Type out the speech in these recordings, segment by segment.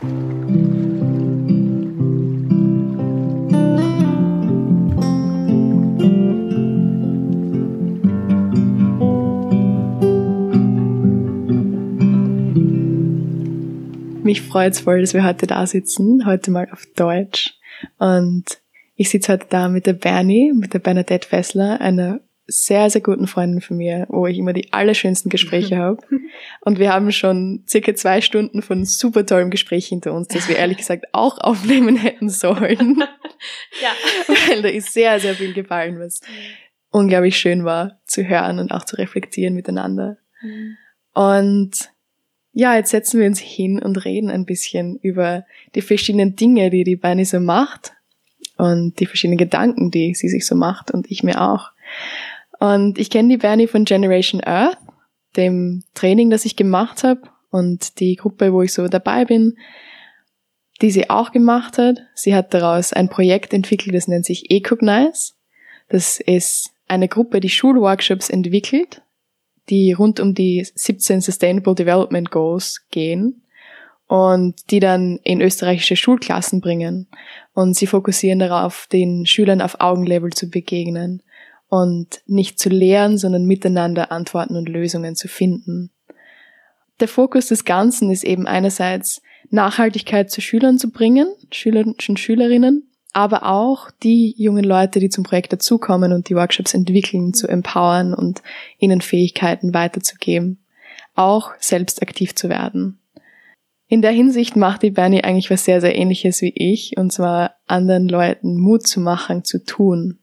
Mich freut's voll, dass wir heute da sitzen, heute mal auf Deutsch. Und ich sitze heute da mit der Bernie, mit der Bernadette Fessler, einer sehr, sehr guten Freundin von mir, wo ich immer die allerschönsten Gespräche habe. Und wir haben schon circa 2 Stunden von super tollem Gespräch hinter uns, das wir ehrlich gesagt auch aufnehmen hätten sollen. Ja. Weil da ist sehr, sehr viel gefallen, was unglaublich schön war zu hören und auch zu reflektieren miteinander. Und ja, jetzt setzen wir uns hin und reden ein bisschen über die verschiedenen Dinge, die die Bernie so macht und die verschiedenen Gedanken, die sie sich so macht und ich mir auch. Und ich kenne die Bernie von Generation Earth, dem Training, das ich gemacht habe und die Gruppe, wo ich so dabei bin, die sie auch gemacht hat. Sie hat daraus ein Projekt entwickelt, das nennt sich Ecognize. Das ist eine Gruppe, die Schulworkshops entwickelt, die rund um die 17 Sustainable Development Goals gehen und die dann in österreichische Schulklassen bringen. Und sie fokussieren darauf, den Schülern auf Augenlevel zu begegnen und nicht zu lehren, sondern miteinander Antworten und Lösungen zu finden. Der Fokus des Ganzen ist eben einerseits Nachhaltigkeit zu Schülern zu bringen, Schülern und Schülerinnen, aber auch die jungen Leute, die zum Projekt dazukommen und die Workshops entwickeln, zu empowern und ihnen Fähigkeiten weiterzugeben, auch selbst aktiv zu werden. In der Hinsicht macht die Bernie eigentlich was sehr, sehr Ähnliches wie ich, und zwar anderen Leuten Mut zu machen, zu tun.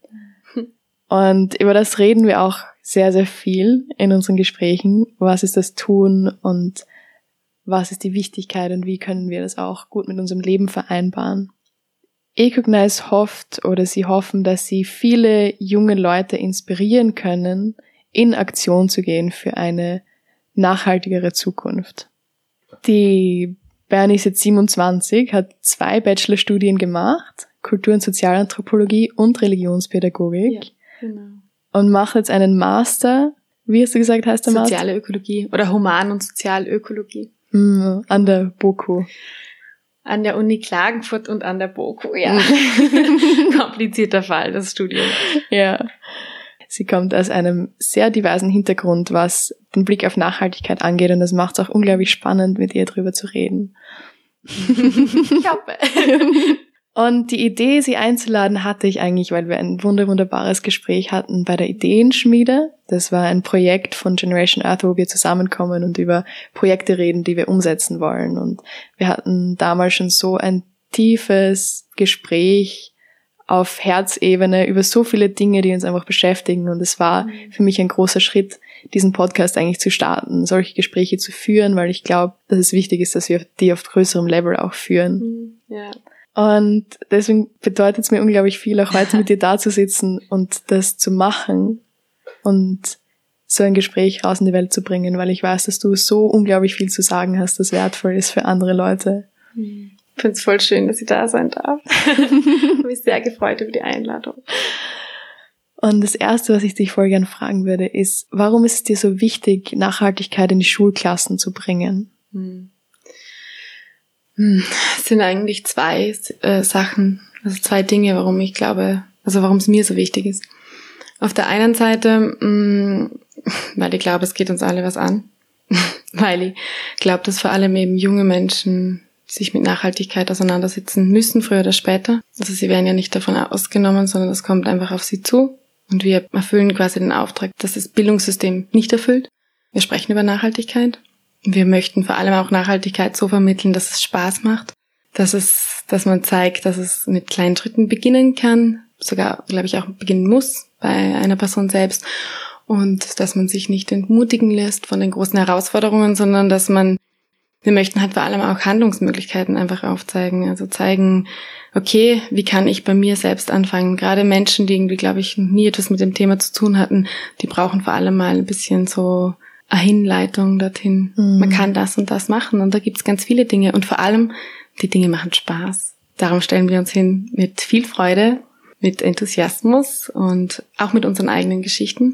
Und über das reden wir auch sehr, sehr viel in unseren Gesprächen. Was ist das Tun und was ist die Wichtigkeit und wie können wir das auch gut mit unserem Leben vereinbaren? Ecognize hofft oder sie hoffen, dass sie viele junge Leute inspirieren können, in Aktion zu gehen für eine nachhaltigere Zukunft. Die Bernie ist jetzt 27, hat 2 Bachelorstudien gemacht, Kultur- und Sozialanthropologie und Religionspädagogik. Ja, genau. Und macht jetzt einen Master, wie hast du gesagt, heißt der Master? Soziale Ökologie oder Human- und Sozialökologie. An der BOKU. An der Uni Klagenfurt und an der BOKU, ja. Komplizierter Fall, das Studium. Ja. Sie kommt aus einem sehr diversen Hintergrund, was den Blick auf Nachhaltigkeit angeht, und das macht es auch unglaublich spannend, mit ihr drüber zu reden. Ich hoffe. Und die Idee, sie einzuladen, hatte ich eigentlich, weil wir ein wunderbares Gespräch hatten bei der Ideenschmiede. Das war ein Projekt von Generation Earth, wo wir zusammenkommen und über Projekte reden, die wir umsetzen wollen. Und wir hatten damals schon so ein tiefes Gespräch auf Herzebene über so viele Dinge, die uns einfach beschäftigen. Und es war für mich ein großer Schritt, diesen Podcast eigentlich zu starten, solche Gespräche zu führen, weil ich glaube, dass es wichtig ist, dass wir die auf größerem Level auch führen. Ja. Und deswegen bedeutet es mir unglaublich viel, auch heute mit dir da zu sitzen und das zu machen und so ein Gespräch raus in die Welt zu bringen, weil ich weiß, dass du so unglaublich viel zu sagen hast, das wertvoll ist für andere Leute. Ich finde es voll schön, dass ich da sein darf. Ich habe mich sehr gefreut über die Einladung. Und das Erste, was ich dich voll gern fragen würde, ist, warum ist es dir so wichtig, Nachhaltigkeit in die Schulklassen zu bringen? Es sind eigentlich 2 Sachen, also 2 Dinge, warum ich glaube, also warum es mir so wichtig ist. Auf der einen Seite, weil ich glaube, es geht uns alle was an. Weil ich glaube, dass vor allem eben junge Menschen sich mit Nachhaltigkeit auseinandersetzen müssen, früher oder später. Also sie werden ja nicht davon ausgenommen, sondern das kommt einfach auf sie zu. Und wir erfüllen quasi den Auftrag, dass das Bildungssystem nicht erfüllt. Wir sprechen über Nachhaltigkeit. Wir möchten vor allem auch Nachhaltigkeit so vermitteln, dass es Spaß macht, dass man zeigt, dass es mit kleinen Schritten beginnen kann, sogar, glaube ich, auch beginnen muss bei einer Person selbst, und dass man sich nicht entmutigen lässt von den großen Herausforderungen, sondern wir möchten halt vor allem auch Handlungsmöglichkeiten einfach aufzeigen, also zeigen, okay, wie kann ich bei mir selbst anfangen? Gerade Menschen, die irgendwie, glaube ich, nie etwas mit dem Thema zu tun hatten, die brauchen vor allem mal ein bisschen so eine Hinleitung dorthin. Man kann das und das machen und da gibt's ganz viele Dinge und vor allem, die Dinge machen Spaß. Darum stellen wir uns hin mit viel Freude, mit Enthusiasmus und auch mit unseren eigenen Geschichten.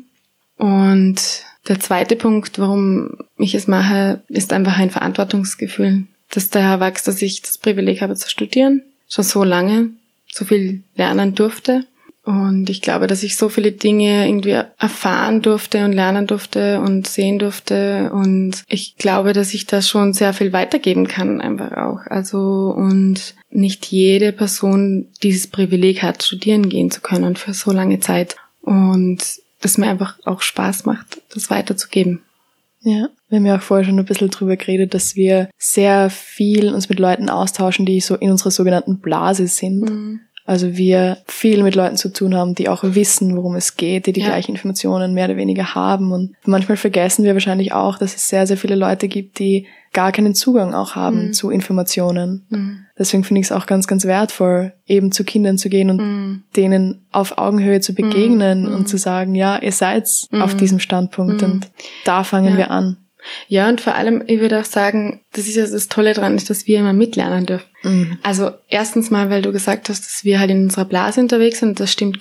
Und der zweite Punkt, warum ich es mache, ist einfach ein Verantwortungsgefühl, das daher wächst, dass ich das Privileg habe zu studieren, schon so lange, so viel lernen durfte. Und ich glaube, dass ich so viele Dinge irgendwie erfahren durfte und lernen durfte und sehen durfte. Und ich glaube, dass ich da schon sehr viel weitergeben kann einfach auch. Also, und nicht jede Person dieses Privileg hat, studieren gehen zu können für so lange Zeit. Und das mir einfach auch Spaß macht, das weiterzugeben. Ja, wir haben ja auch vorher schon ein bisschen drüber geredet, dass wir sehr viel uns mit Leuten austauschen, die so in unserer sogenannten Blase sind. Mhm. Also wir viel mit Leuten zu tun haben, die auch wissen, worum es geht, die gleichen Informationen mehr oder weniger haben. Und manchmal vergessen wir wahrscheinlich auch, dass es sehr, sehr viele Leute gibt, die gar keinen Zugang auch haben zu Informationen. Deswegen finde ich es auch ganz, ganz wertvoll, eben zu Kindern zu gehen und denen auf Augenhöhe zu begegnen und zu sagen, ja, ihr seid auf diesem Standpunkt und da fangen wir an. Ja, und vor allem, ich würde auch sagen, das ist ja das Tolle dran, ist, dass wir immer mitlernen dürfen. Also erstens mal, weil du gesagt hast, dass wir halt in unserer Blase unterwegs sind, das stimmt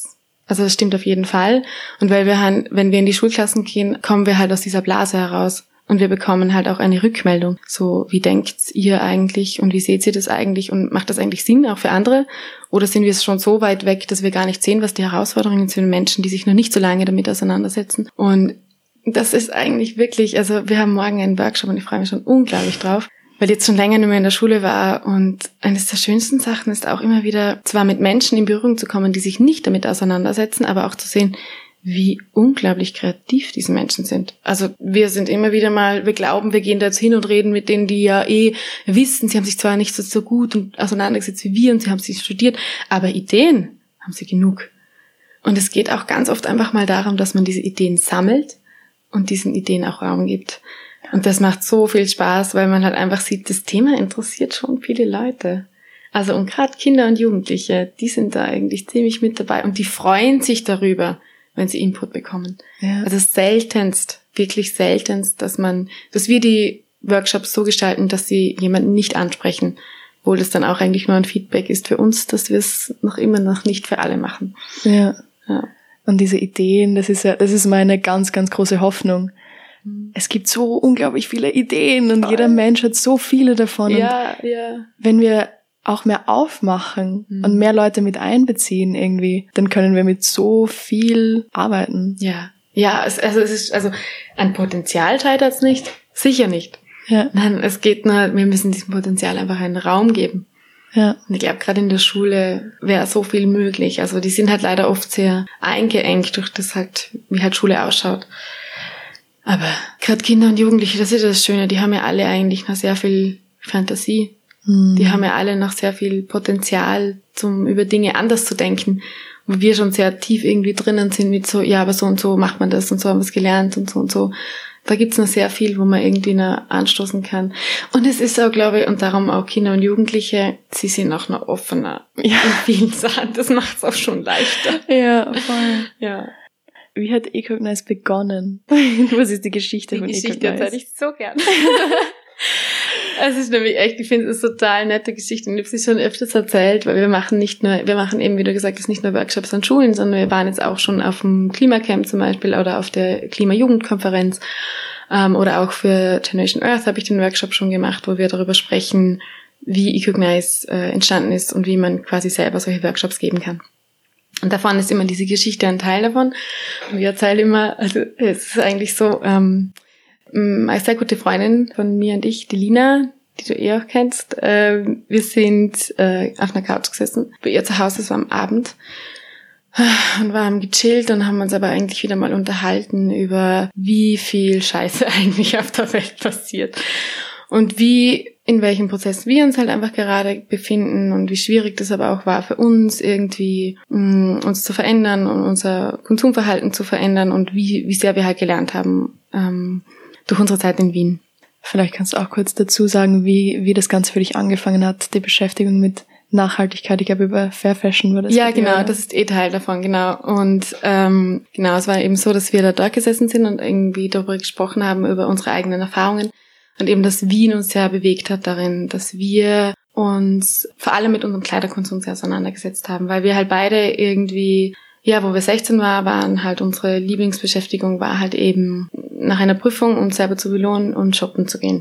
das stimmt auf jeden Fall. Und weil wir halt, wenn wir in die Schulklassen gehen, kommen wir halt aus dieser Blase heraus. Und wir bekommen halt auch eine Rückmeldung. So, wie denkt ihr eigentlich und wie seht ihr das eigentlich und macht das eigentlich Sinn auch für andere? Oder sind wir schon so weit weg, dass wir gar nicht sehen, was die Herausforderungen sind für Menschen, die sich noch nicht so lange damit auseinandersetzen? Und das ist eigentlich wirklich, also wir haben morgen einen Workshop und ich freue mich schon unglaublich drauf, weil ich jetzt schon länger nicht mehr in der Schule war und eines der schönsten Sachen ist auch immer wieder, zwar mit Menschen in Berührung zu kommen, die sich nicht damit auseinandersetzen, aber auch zu sehen, wie unglaublich kreativ diese Menschen sind. Also wir sind immer wieder mal, wir glauben, wir gehen da jetzt hin und reden mit denen, die ja wissen, sie haben sich zwar nicht so gut und auseinandergesetzt wie wir und sie haben sie studiert, aber Ideen haben sie genug. Und es geht auch ganz oft einfach mal darum, dass man diese Ideen sammelt und diesen Ideen auch Raum gibt. Und das macht so viel Spaß, weil man halt einfach sieht, das Thema interessiert schon viele Leute. Also und gerade Kinder und Jugendliche, die sind da eigentlich ziemlich mit dabei und die freuen sich darüber, wenn sie Input bekommen. Ja. Also wirklich seltenst, dass wir die Workshops so gestalten, dass sie jemanden nicht ansprechen, obwohl das dann auch eigentlich nur ein Feedback ist für uns, dass wir es immer noch nicht für alle machen. Ja. Und diese Ideen, das ist meine ganz, ganz große Hoffnung. Es gibt so unglaublich viele Ideen und jeder Mensch hat so viele davon. Ja. Wenn wir auch mehr aufmachen und mehr Leute mit einbeziehen irgendwie, dann können wir mit so viel arbeiten. Ja, es ist ein Potenzial scheitert es nicht, sicher nicht. Ja. Nein, es geht nur, wir müssen diesem Potenzial einfach einen Raum geben. Ja. Und ich glaube, gerade in der Schule wäre so viel möglich. Also die sind halt leider oft sehr eingeengt durch das halt, wie halt Schule ausschaut. Aber gerade Kinder und Jugendliche, das ist das Schöne, die haben ja alle eigentlich noch sehr viel Fantasie. Die haben ja alle noch sehr viel Potenzial, über Dinge anders zu denken. Wo wir schon sehr tief irgendwie drinnen sind mit so, ja, aber so und so macht man das und so haben wir es gelernt und so und so. Da gibt's noch sehr viel, wo man irgendwie noch anstoßen kann. Und es ist auch, glaube ich, und darum auch Kinder und Jugendliche, sie sind auch noch offener in vielen Sachen. Das macht's auch schon leichter. Ja, voll. Ja. Wie hat Ecognize begonnen? Was ist die Geschichte von Ecognize? Die Geschichte erzähle ich so gern. Es ist nämlich echt, ich finde es eine total nette Geschichte und ich habe sie schon öfters erzählt, weil wir machen eben, wie du gesagt hast, nicht nur Workshops an Schulen, sondern wir waren jetzt auch schon auf dem Klimacamp zum Beispiel oder auf der Klimajugendkonferenz oder auch für Generation Earth habe ich den Workshop schon gemacht, wo wir darüber sprechen, wie Ecognize entstanden ist und wie man quasi selber solche Workshops geben kann. Und davon ist immer diese Geschichte ein Teil davon. Und ich erzähle immer, also es ist eigentlich so, eine sehr gute Freundin von mir und ich, die Lina, die du auch kennst, wir sind auf einer Couch gesessen bei ihr zu Hause, es war am Abend und wir haben gechillt und haben uns aber eigentlich wieder mal unterhalten über wie viel Scheiße eigentlich auf der Welt passiert und in welchem Prozess wir uns halt einfach gerade befinden und wie schwierig das aber auch war für uns irgendwie uns zu verändern und unser Konsumverhalten zu verändern und wie sehr wir halt gelernt haben durch unsere Zeit in Wien. Vielleicht kannst du auch kurz dazu sagen, wie das Ganze für dich angefangen hat, die Beschäftigung mit Nachhaltigkeit. Ich glaube, über Fair Fashion war das. Ja, genau, das ist Teil davon, genau. Und genau, es war eben so, dass wir da dort gesessen sind und irgendwie darüber gesprochen haben, über unsere eigenen Erfahrungen. Und eben, dass Wien uns sehr bewegt hat darin, dass wir uns vor allem mit unserem Kleiderkonsum sehr auseinandergesetzt haben, weil wir halt beide irgendwie, ja, wo wir 16 waren halt unsere Lieblingsbeschäftigung war halt eben nach einer Prüfung uns selber zu belohnen und shoppen zu gehen.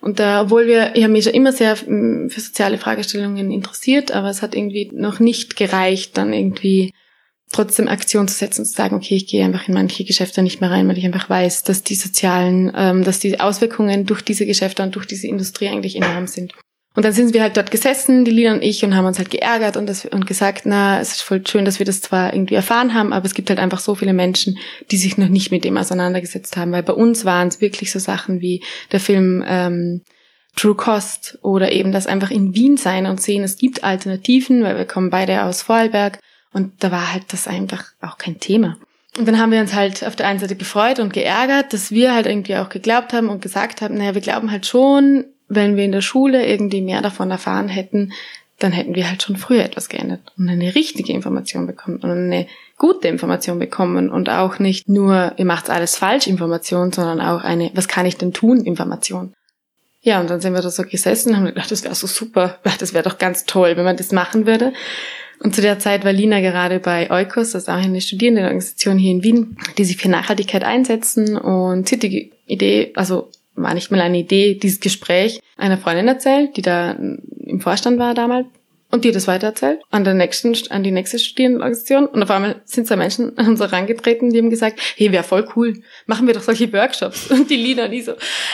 Und obwohl ich habe mich schon immer sehr für soziale Fragestellungen interessiert, aber es hat irgendwie noch nicht gereicht, dann irgendwie trotzdem Aktion zu setzen und zu sagen, okay, ich gehe einfach in manche Geschäfte nicht mehr rein, weil ich einfach weiß, dass dass die Auswirkungen durch diese Geschäfte und durch diese Industrie eigentlich enorm sind. Und dann sind wir halt dort gesessen, die Lina und ich, und haben uns halt geärgert und gesagt, na, es ist voll schön, dass wir das zwar irgendwie erfahren haben, aber es gibt halt einfach so viele Menschen, die sich noch nicht mit dem auseinandergesetzt haben, weil bei uns waren es wirklich so Sachen wie der Film True Cost oder eben das einfach in Wien sein und sehen, es gibt Alternativen, weil wir kommen beide aus Vorarlberg und da war halt das einfach auch kein Thema. Und dann haben wir uns halt auf der einen Seite gefreut und geärgert, dass wir halt irgendwie auch geglaubt haben und gesagt haben, naja, wir glauben halt schon, wenn wir in der Schule irgendwie mehr davon erfahren hätten, dann hätten wir halt schon früher etwas geändert und eine richtige Information bekommen und eine gute Information bekommen und auch nicht nur, ihr macht alles falsch Information, sondern auch eine, was kann ich denn tun Information. Ja, und dann sind wir da so gesessen und haben gedacht, das wäre so super, das wäre doch ganz toll, wenn man das machen würde. Und zu der Zeit war Lina gerade bei Eukos, das ist auch eine Studierendenorganisation hier in Wien, die sich für Nachhaltigkeit einsetzen, und sie hat die Idee, also war nicht mal eine Idee, dieses Gespräch einer Freundin erzählt, die da im Vorstand war damals, und die hat das weitererzählt an die nächste Studierendenorganisation, und auf einmal sind zwei Menschen an uns herangetreten, die haben gesagt, hey, wäre voll cool, machen wir doch solche Workshops. Und die Lina und ich so,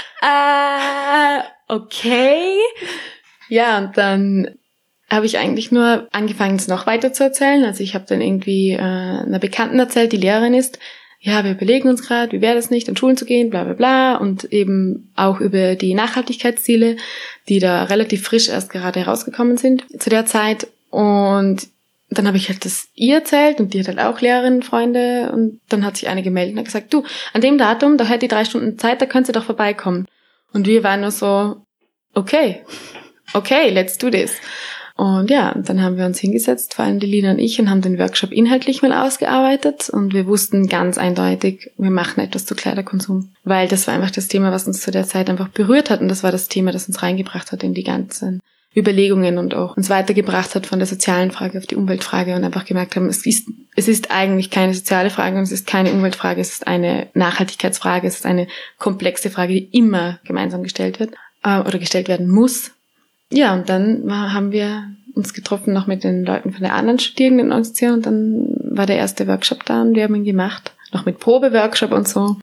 okay. Ja, und dann habe ich eigentlich nur angefangen, es noch weiter zu erzählen. Also ich habe dann irgendwie einer Bekannten erzählt, die Lehrerin ist, ja, wir überlegen uns gerade, wie wäre das nicht, an Schulen zu gehen, bla bla bla, und eben auch über die Nachhaltigkeitsziele, die da relativ frisch erst gerade herausgekommen sind zu der Zeit. Und dann habe ich halt das ihr erzählt, und die hat halt auch Lehrerinnen, Freunde, und dann hat sich eine gemeldet und hat gesagt, du, an dem Datum, da hat die 3 Stunden Zeit, da könnt ihr doch vorbeikommen. Und wir waren nur so, okay, let's do this. Und ja, dann haben wir uns hingesetzt, vor allem die Lina und ich, und haben den Workshop inhaltlich mal ausgearbeitet, und wir wussten ganz eindeutig, wir machen etwas zu Kleiderkonsum, weil das war einfach das Thema, was uns zu der Zeit einfach berührt hat, und das war das Thema, das uns reingebracht hat in die ganzen Überlegungen und auch uns weitergebracht hat von der sozialen Frage auf die Umweltfrage, und einfach gemerkt haben, es ist eigentlich keine soziale Frage und es ist keine Umweltfrage, es ist eine Nachhaltigkeitsfrage, es ist eine komplexe Frage, die immer gemeinsam gestellt wird oder gestellt werden muss. Ja, und dann haben wir uns getroffen noch mit den Leuten von der anderen Studierendenorganisation, und dann war der erste Workshop da und wir haben ihn gemacht, noch mit Probeworkshop und so.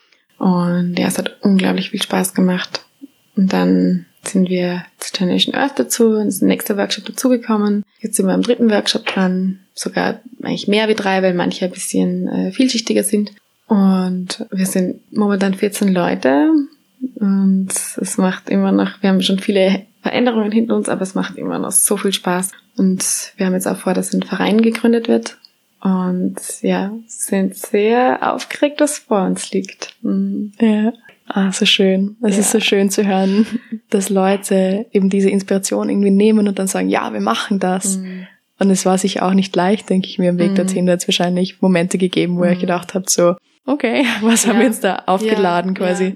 Und ja, es hat unglaublich viel Spaß gemacht. Und dann sind wir zu Generation Earth dazu, und ist ein nächster Workshop dazugekommen. Jetzt sind wir am 3. Workshop dran, sogar eigentlich mehr wie 3, weil manche ein bisschen vielschichtiger sind. Und wir sind momentan 14 Leute, und es macht immer noch, wir haben schon viele Veränderungen hinter uns, aber es macht immer noch so viel Spaß. Und wir haben jetzt auch vor, dass ein Verein gegründet wird. Und ja, sind sehr aufgeregt, was vor uns liegt. Ja, so schön. Es ist so schön zu hören, dass Leute eben diese Inspiration irgendwie nehmen und dann sagen, ja, wir machen das. Und es war sicher auch nicht leicht, denke ich mir, im Weg dorthin. Da hat es wahrscheinlich Momente gegeben, wo ihr gedacht habt, so, okay, was haben wir jetzt da aufgeladen quasi?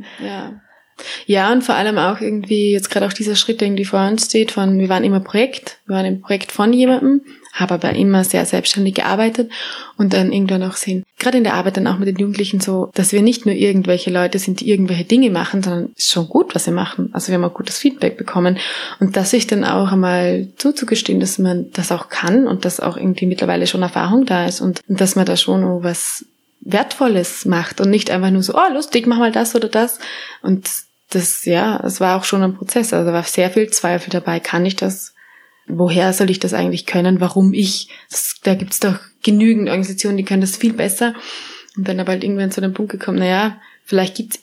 Ja, und vor allem auch irgendwie, jetzt gerade auch dieser Schritt, der irgendwie vor uns steht, wir waren im Projekt von jemandem, habe aber immer sehr selbstständig gearbeitet, und dann irgendwann auch sehen, gerade in der Arbeit dann auch mit den Jugendlichen so, dass wir nicht nur irgendwelche Leute sind, die irgendwelche Dinge machen, sondern es ist schon gut, was wir machen. Also wir haben auch gutes Feedback bekommen, und das sich dann auch einmal zuzugestehen, dass man das auch kann und dass auch irgendwie mittlerweile schon Erfahrung da ist und dass man da schon was Wertvolles macht und nicht einfach nur so, oh, lustig, mach mal das oder das. Und das, es war auch schon ein Prozess. Also da war sehr viel Zweifel dabei. Kann ich das? Woher soll ich das eigentlich können? Warum ich? Da gibt's doch genügend Organisationen, die können das viel besser. Und dann aber halt irgendwann zu dem Punkt gekommen, vielleicht gibt's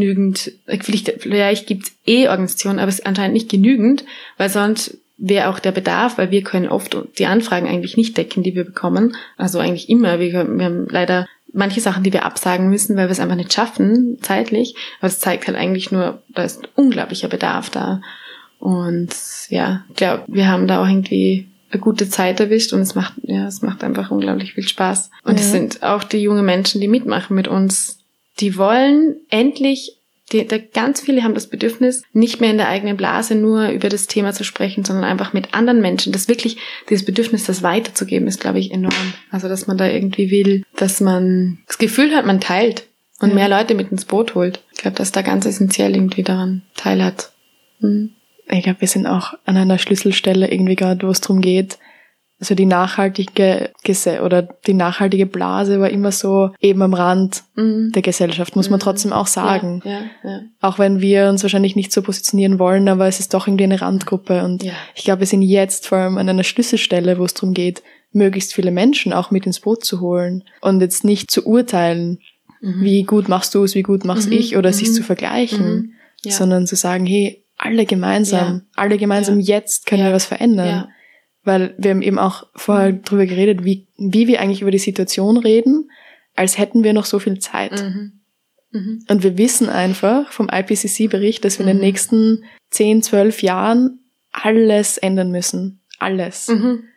vielleicht gibt's Organisationen, aber es ist anscheinend nicht genügend, weil sonst wäre auch der Bedarf, weil wir können oft die Anfragen eigentlich nicht decken, die wir bekommen. Also eigentlich immer. Wir haben leider manche Sachen, die wir absagen müssen, weil wir es einfach nicht schaffen, zeitlich. Aber es zeigt halt eigentlich nur, da ist ein unglaublicher Bedarf da. Und ja, ich glaube, wir haben da auch irgendwie eine gute Zeit erwischt, und es macht einfach unglaublich viel Spaß. Und es sind auch die jungen Menschen, die mitmachen mit uns, die wollen endlich, ganz viele haben das Bedürfnis, nicht mehr in der eigenen Blase nur über das Thema zu sprechen, sondern einfach mit anderen Menschen. Dieses Bedürfnis, das weiterzugeben, ist, glaube ich, enorm. Also, dass man da irgendwie will, dass man das Gefühl hat, man teilt und mehr Leute mit ins Boot holt. Ich glaube, dass da ganz essentiell irgendwie daran teil hat. Ich glaube, wir sind auch an einer Schlüsselstelle irgendwie gerade, wo es darum geht, also die nachhaltige Blase war immer so eben am Rand der Gesellschaft, muss man trotzdem auch sagen. Ja. Auch wenn wir uns wahrscheinlich nicht so positionieren wollen, aber es ist doch irgendwie eine Randgruppe. Und ich glaube, wir sind jetzt vor allem an einer Schlüsselstelle, wo es darum geht, möglichst viele Menschen auch mit ins Boot zu holen und jetzt nicht zu urteilen, wie gut machst du es, wie gut mach's ich, oder sich zu vergleichen, sondern zu sagen, hey, alle gemeinsam jetzt können wir was verändern. Ja. Weil wir haben eben auch vorher drüber geredet, wie wir eigentlich über die Situation reden, als hätten wir noch so viel Zeit. Und wir wissen einfach vom IPCC-Bericht, dass wir in den nächsten 10, 12 Jahren alles ändern müssen. Alles.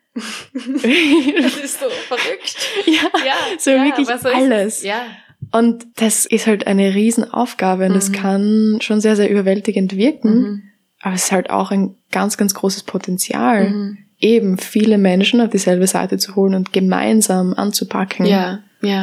Das ist so verrückt. So wirklich alles. Ja. Und das ist halt eine Riesenaufgabe und das kann schon sehr, sehr überwältigend wirken. Aber es ist halt auch ein ganz, ganz großes Potenzial, eben viele Menschen auf dieselbe Seite zu holen und gemeinsam anzupacken. Ja.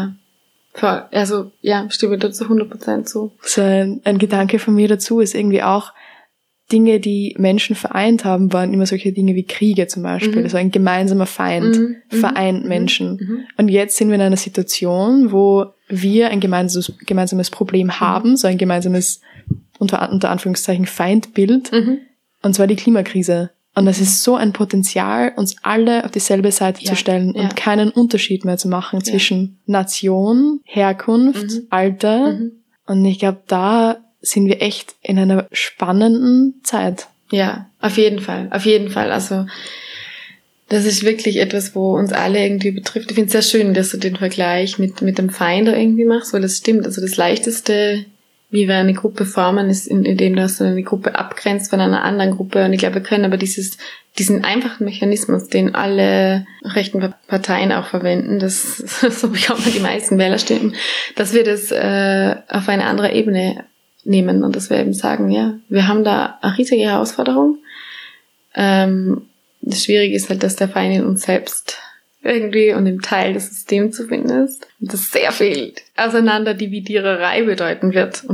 Also, stimme dazu 100% zu. So ein Gedanke von mir dazu ist irgendwie auch, Dinge, die Menschen vereint haben, waren immer solche Dinge wie Kriege zum Beispiel. Also ein gemeinsamer Feind vereint Menschen. Und jetzt sind wir in einer Situation, wo wir ein gemeinsames Problem haben, so ein gemeinsames, unter Anführungszeichen, Feindbild, und zwar die Klimakrise. Und das ist so ein Potenzial, uns alle auf dieselbe Seite zu stellen und keinen Unterschied mehr zu machen zwischen Nation, Herkunft, Alter. Und ich glaube, da sind wir echt in einer spannenden Zeit. Ja, auf jeden Fall. Also das ist wirklich etwas, wo uns alle irgendwie betrifft. Ich finde es sehr schön, dass du den Vergleich mit dem Feind da irgendwie machst, weil das stimmt. Also das Leichteste, wie wir eine Gruppe formen, ist, indem du eine Gruppe abgrenzt von einer anderen Gruppe. Und ich glaube, wir können aber diesen einfachen Mechanismus, den alle rechten Parteien auch verwenden, so bekommt man die meisten Wählerstimmen, dass wir das auf eine andere Ebene nehmen und dass wir eben sagen, wir haben da eine riesige Herausforderung. Das Schwierige ist halt, dass der Feind in uns selbst irgendwie und im Teil des Systems zu finden ist. Und dass sehr viel Auseinanderdividiererei bedeutet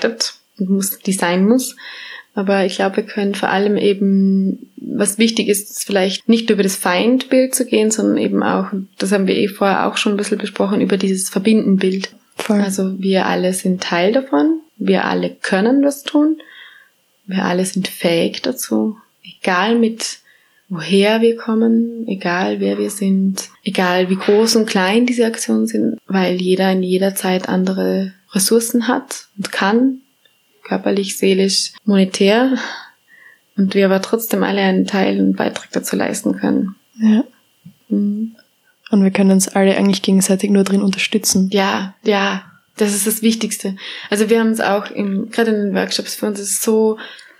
und die sein muss. Aber ich glaube, wir können vor allem eben, was wichtig ist vielleicht nicht über das Feindbild zu gehen, sondern eben auch, das haben wir vorher auch schon ein bisschen besprochen, über dieses Verbindenbild. Voll. Also wir alle sind Teil davon, wir alle können was tun, wir alle sind fähig dazu, egal mit woher wir kommen, egal wer wir sind, egal wie groß und klein diese Aktionen sind, weil jeder in jeder Zeit andere Ressourcen hat und kann, körperlich, seelisch, monetär, und wir aber trotzdem alle einen Teil und Beitrag dazu leisten können. Ja. Und wir können uns alle eigentlich gegenseitig nur drin unterstützen. Ja, das ist das Wichtigste. Also wir haben es auch gerade in den Workshops, für uns ist es so,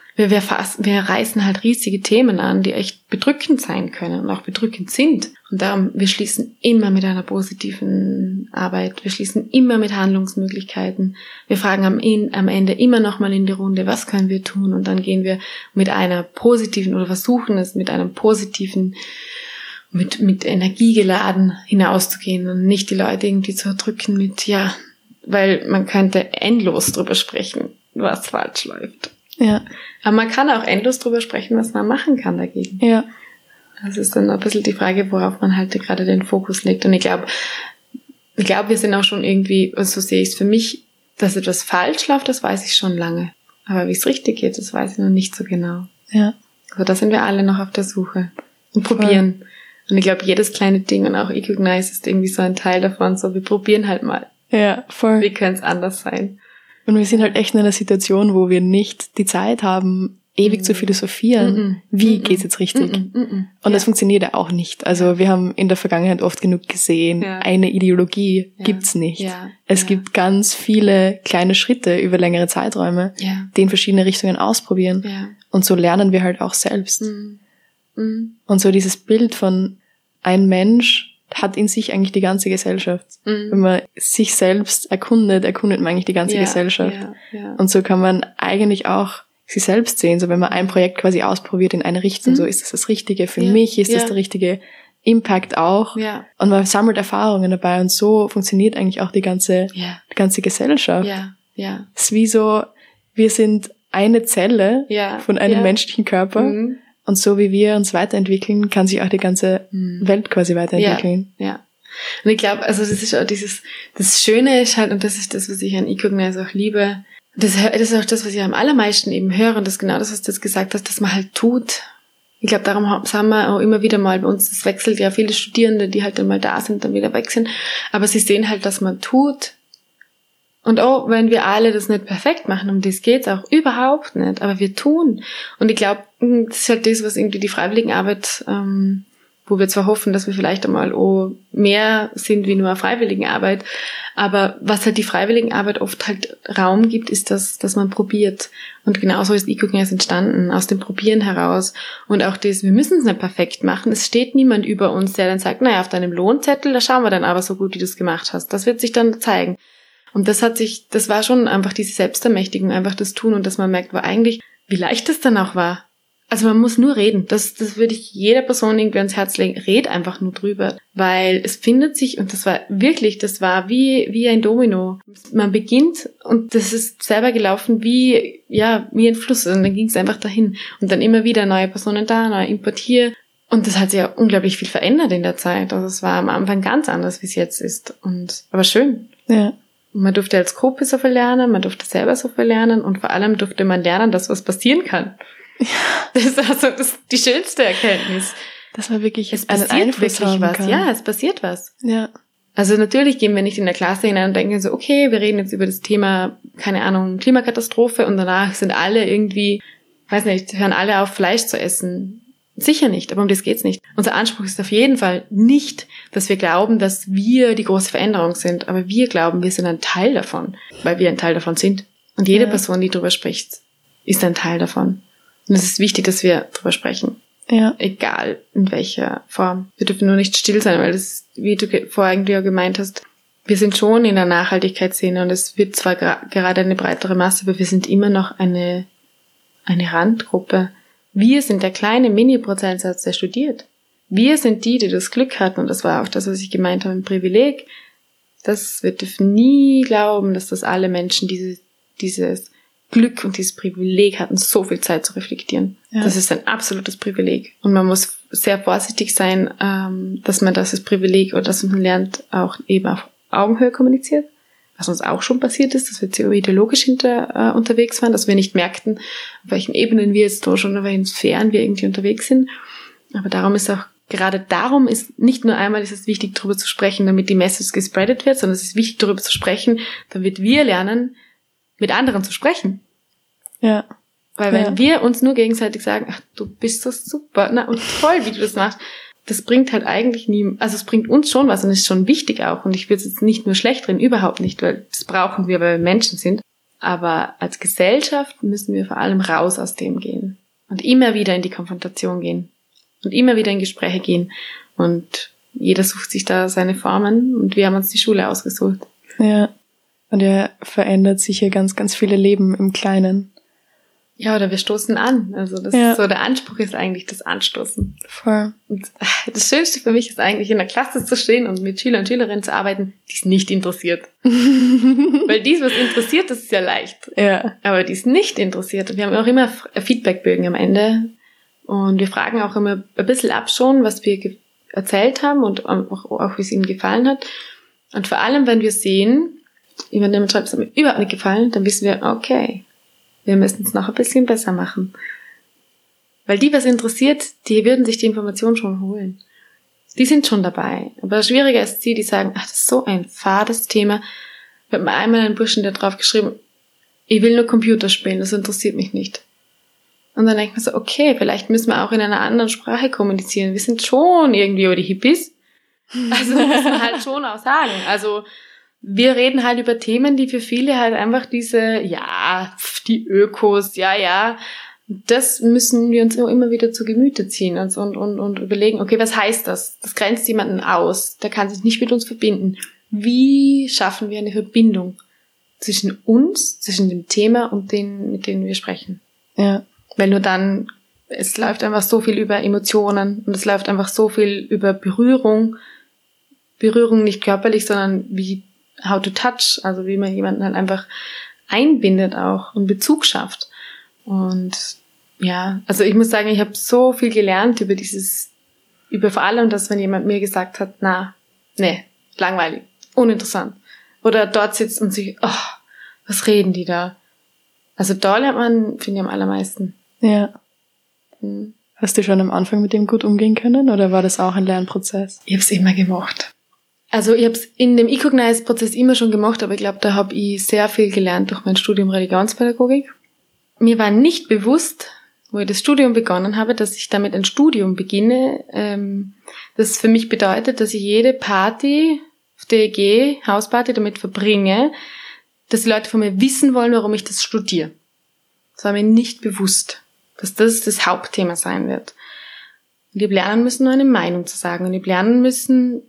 wir reißen halt riesige Themen an, die echt bedrückend sein können und auch bedrückend sind. Und darum, wir schließen immer mit einer positiven Arbeit. Wir schließen immer mit Handlungsmöglichkeiten. Wir fragen am Ende immer nochmal in die Runde, was können wir tun? Und dann gehen wir mit einer positiven oder versuchen es mit einem positiven, mit Energie geladen hinauszugehen und nicht die Leute irgendwie zu erdrücken mit, weil man könnte endlos drüber sprechen, was falsch läuft. Ja. Aber man kann auch endlos drüber sprechen, was man machen kann dagegen. Ja. Das ist dann ein bisschen die Frage, worauf man halt gerade den Fokus legt. Und ich glaube, wir sind auch schon irgendwie, so sehe ich es für mich, dass etwas falsch läuft, das weiß ich schon lange. Aber wie es richtig geht, das weiß ich noch nicht so genau. Ja. Also da sind wir alle noch auf der Suche und probieren. Voll. Und ich glaube, jedes kleine Ding und auch Ecognize ist irgendwie so ein Teil davon, so wir probieren halt mal. Ja, voll. Wie könnte es anders sein? Und wir sind halt echt in einer Situation, wo wir nicht die Zeit haben, ewig zu philosophieren. Wie geht's jetzt richtig? Und das funktioniert ja auch nicht. Also wir haben in der Vergangenheit oft genug gesehen, eine Ideologie gibt's nicht. Es gibt ganz viele kleine Schritte über längere Zeiträume, die in verschiedene Richtungen ausprobieren. Und so lernen wir halt auch selbst. Und so dieses Bild von ein Mensch hat in sich eigentlich die ganze Gesellschaft. Wenn man sich selbst erkundet man eigentlich die ganze Gesellschaft. Und so kann man eigentlich auch sich selbst sehen. So wenn man ein Projekt quasi ausprobiert in eine Richtung, so ist das Richtige für mich, ist das der richtige Impact auch. Und man sammelt Erfahrungen dabei und so funktioniert eigentlich auch die ganze Gesellschaft. Es ist wie so, wir sind eine Zelle von einem menschlichen Körper. Mhm. Und so wie wir uns weiterentwickeln, kann sich auch die ganze Welt quasi weiterentwickeln. Ja. Und ich glaube, also das ist auch das Schöne ist halt, und das ist das, was ich an eCognize auch liebe, das ist auch das, was ich am allermeisten eben höre, und das ist genau das, was du jetzt gesagt hast, dass man halt tut. Ich glaube, darum haben wir auch immer wieder mal bei uns, es wechselt ja viele Studierende, die halt dann mal da sind, dann wieder weg sind, aber sie sehen halt, dass man tut. Und auch wenn wir alle das nicht perfekt machen, um das geht's auch überhaupt nicht, aber wir tun. Und ich glaube, das ist halt das, was irgendwie die Freiwilligenarbeit, wo wir zwar hoffen, dass wir vielleicht einmal auch mehr sind wie nur Freiwilligenarbeit, aber was halt die Freiwilligenarbeit oft halt Raum gibt, ist, dass man probiert. Und genauso ist eCognize entstanden, aus dem Probieren heraus. Und auch das, wir müssen es nicht perfekt machen. Es steht niemand über uns, der dann sagt, naja, auf deinem Lohnzettel, da schauen wir dann aber so gut, wie du es gemacht hast. Das wird sich dann zeigen. Und das war schon einfach diese Selbstermächtigung, einfach das Tun, und dass man merkt, war eigentlich, wie leicht es dann auch war. Also man muss nur reden. Das würde ich jeder Person irgendwie ans Herz legen. Red einfach nur drüber. Weil es findet sich, und das war wie ein Domino. Man beginnt und das ist selber gelaufen wie ein Fluss. Und dann ging es einfach dahin. Und dann immer wieder neue Personen da, neue Input hier. Und das hat sich ja unglaublich viel verändert in der Zeit. Also es war am Anfang ganz anders, wie es jetzt ist. Aber schön. Ja. Man durfte als Gruppe so viel lernen, man durfte selber so viel lernen, und vor allem durfte man lernen, dass was passieren kann. Ja. Das ist die schönste Erkenntnis. Das war wirklich, es passiert wirklich was. Kann. Ja, es passiert was. Ja. Also natürlich gehen wir nicht in der Klasse hinein und denken so, okay, wir reden jetzt über das Thema, keine Ahnung, Klimakatastrophe, und danach sind alle irgendwie, weiß nicht, hören alle auf, Fleisch zu essen. Sicher nicht, aber um das geht's nicht. Unser Anspruch ist auf jeden Fall nicht, dass wir glauben, dass wir die große Veränderung sind, aber wir glauben, wir sind ein Teil davon, weil wir ein Teil davon sind. Und jede Person, die drüber spricht, ist ein Teil davon. Und es ist wichtig, dass wir drüber sprechen. Ja. Egal in welcher Form. Wir dürfen nur nicht still sein, weil das, wie du vorher eigentlich auch gemeint hast, wir sind schon in der Nachhaltigkeitsszene, und es wird zwar gerade eine breitere Masse, aber wir sind immer noch eine Randgruppe. Wir sind der kleine Mini-Prozentsatz, der studiert. Wir sind die das Glück hatten, und das war auch das, was ich gemeint habe, ein Privileg. Wir dürfen nie glauben, dass das alle Menschen dieses Glück und dieses Privileg hatten, so viel Zeit zu reflektieren. Ja. Das ist ein absolutes Privileg. Und man muss sehr vorsichtig sein, dass man das Privileg, oder dass man lernt, auch eben auf Augenhöhe kommuniziert. Was uns auch schon passiert ist, dass wir sehr ideologisch unterwegs waren, dass wir nicht merkten, auf welchen Ebenen wir jetzt da schon, auf welchen Sphären wir irgendwie unterwegs sind. Aber gerade darum ist nicht nur einmal ist es wichtig, darüber zu sprechen, damit die Message gespreadet wird, sondern es ist wichtig, darüber zu sprechen, damit wir lernen, mit anderen zu sprechen. Ja. Weil wenn wir uns nur gegenseitig sagen, ach, du bist so super, na und toll, wie du das machst, das bringt halt eigentlich also es bringt uns schon was und ist schon wichtig auch. Und ich will es jetzt nicht nur schlecht reden, überhaupt nicht, weil das brauchen wir, weil wir Menschen sind. Aber als Gesellschaft müssen wir vor allem raus aus dem gehen. Und immer wieder in die Konfrontation gehen. Und immer wieder in Gespräche gehen. Und jeder sucht sich da seine Formen. Und wir haben uns die Schule ausgesucht. Ja. Und er verändert sicher ganz, ganz viele Leben im Kleinen. Ja, oder wir stoßen an. Also das ist so, der Anspruch ist eigentlich das Anstoßen. Voll. Und das Schönste für mich ist eigentlich, in der Klasse zu stehen und mit Schüler und Schülerinnen zu arbeiten, die es nicht interessiert. Weil dies, was interessiert, das ist ja leicht. Ja. Aber die ist nicht interessiert. Und wir haben auch immer Feedbackbögen am Ende. Und wir fragen auch immer ein bisschen ab schon, was wir erzählt haben und auch wie es ihnen gefallen hat. Und vor allem, wenn wir sehen, jemand schreibt, es hat mir überhaupt nicht gefallen, dann wissen wir, okay, wir müssen es noch ein bisschen besser machen. Weil die, was interessiert, die würden sich die Information schon holen. Die sind schon dabei. Aber schwieriger ist die sagen, ach, das ist so ein fades Thema. Ich habe mal einmal einen Burschen, der drauf geschrieben, ich will nur Computer spielen, das interessiert mich nicht. Und dann denkt man so, okay, vielleicht müssen wir auch in einer anderen Sprache kommunizieren. Wir sind schon irgendwie über die Hippies. Also muss man halt schon auch sagen. Also wir reden halt über Themen, die für viele halt einfach die Ökos, das müssen wir uns immer wieder zu Gemüte ziehen und überlegen, okay, was heißt das? Das grenzt jemanden aus, der kann sich nicht mit uns verbinden. Wie schaffen wir eine Verbindung zwischen uns, zwischen dem Thema und denen, mit denen wir sprechen? Ja. Weil nur dann, es läuft einfach so viel über Emotionen und es läuft einfach so viel über Berührung nicht körperlich, sondern wie how to touch, also wie man jemanden halt einfach einbindet auch und Bezug schafft. Und ja, also ich muss sagen, ich habe so viel gelernt über vor allem, dass wenn jemand mir gesagt hat, nee, langweilig, uninteressant. Oder dort sitzt und sich, was reden die da? Also da lernt man, finde ich, am allermeisten. Ja. Hast du schon am Anfang mit dem gut umgehen können oder war das auch ein Lernprozess? Ich habe es immer gemacht. Also ich habe es in dem eCognize-Prozess immer schon gemacht, aber ich glaube, da habe ich sehr viel gelernt durch mein Studium Religionspädagogik. Mir war nicht bewusst, wo ich das Studium begonnen habe, dass ich damit ein Studium beginne, das für mich bedeutet, dass ich jede Party, auf der ich gehe, Hausparty, damit verbringe, dass die Leute von mir wissen wollen, warum ich das studiere. Das war mir nicht bewusst, dass das das Hauptthema sein wird. Und ich habe lernen müssen, nur eine Meinung zu sagen. Und ich habe lernen müssen,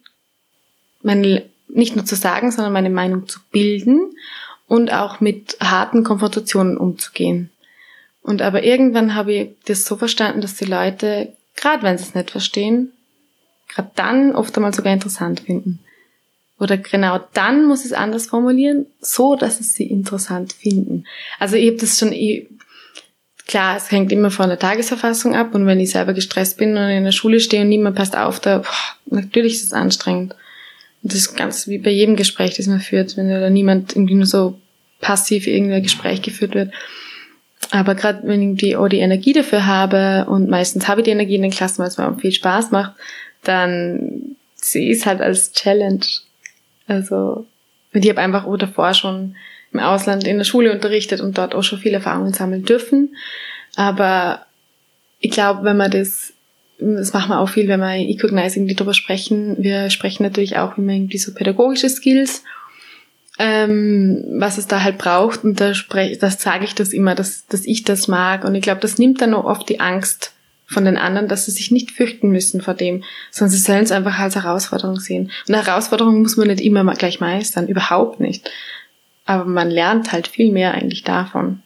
nicht nur zu sagen, sondern meine Meinung zu bilden und auch mit harten Konfrontationen umzugehen. Und aber irgendwann habe ich das so verstanden, dass die Leute, gerade wenn sie es nicht verstehen, gerade dann oft einmal sogar interessant finden. Oder genau dann muss ich es anders formulieren, so dass es sie interessant finden. Also ich habe das schon, klar, es hängt immer von der Tagesverfassung ab und wenn ich selber gestresst bin und in der Schule stehe und niemand passt auf, natürlich ist es anstrengend. Und das ist ganz wie bei jedem Gespräch, das man führt, wenn da niemand irgendwie nur so passiv irgendein Gespräch geführt wird. Aber gerade wenn ich irgendwie auch die Energie dafür habe und meistens habe ich die Energie in den Klassen, weil es mir viel Spaß macht, dann sehe ich es halt als Challenge. Also, ich habe einfach auch davor schon im Ausland in der Schule unterrichtet und dort auch schon viele Erfahrungen sammeln dürfen. Aber ich glaube, wenn man das machen wir auch viel, wenn wir eCognize irgendwie drüber sprechen. Wir sprechen natürlich auch immer irgendwie so pädagogische Skills, was es da halt braucht. Und das sage ich das immer, dass ich das mag. Und ich glaube, das nimmt dann auch oft die Angst von den anderen, dass sie sich nicht fürchten müssen vor dem, sondern sie sollen es einfach als Herausforderung sehen. Und eine Herausforderung muss man nicht immer gleich meistern, überhaupt nicht. Aber man lernt halt viel mehr eigentlich davon.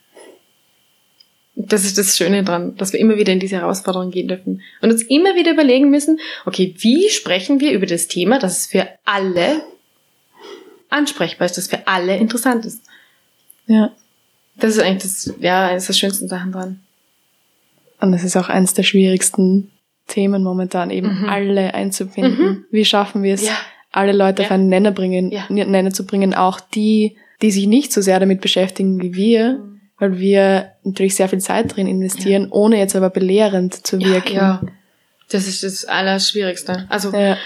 Das ist das Schöne dran, dass wir immer wieder in diese Herausforderung gehen dürfen und uns immer wieder überlegen müssen, okay, wie sprechen wir über das Thema, dass es für alle ansprechbar ist, dass für alle interessant ist. Ja. Das ist eigentlich eines der schönsten Sachen dran. Und das ist auch eines der schwierigsten Themen momentan, eben alle einzubinden. Wie schaffen wir es, alle Leute auf einen Nenner zu bringen, auch die sich nicht so sehr damit beschäftigen wie wir, weil wir natürlich sehr viel Zeit drin investieren, ohne jetzt aber belehrend zu wirken. Ja. Das ist das Allerschwierigste. Also, gerade